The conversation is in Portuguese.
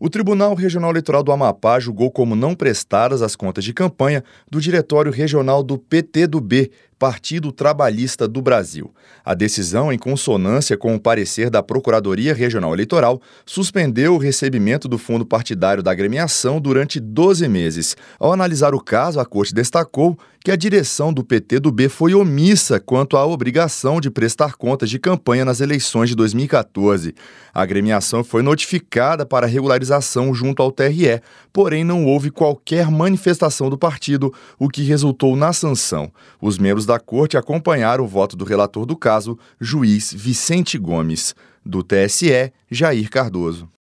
O Tribunal Regional Eleitoral do Amapá julgou como não prestadas as contas de campanha do Diretório Regional do PTdoB, Partido Trabalhista do Brasil. A decisão, em consonância com o parecer da Procuradoria Regional Eleitoral, suspendeu o recebimento do fundo partidário da agremiação durante 12 meses. Ao analisar o caso, a Corte destacou que a direção do PTdoB foi omissa quanto à obrigação de prestar contas de campanha nas eleições de 2014. A agremiação foi notificada para regularização junto ao TRE, porém não houve qualquer manifestação do partido, o que resultou na sanção. Os membros da Corte acompanharam o voto do relator do caso, juiz Vicente Gomes. Do TSE, Jair Cardoso.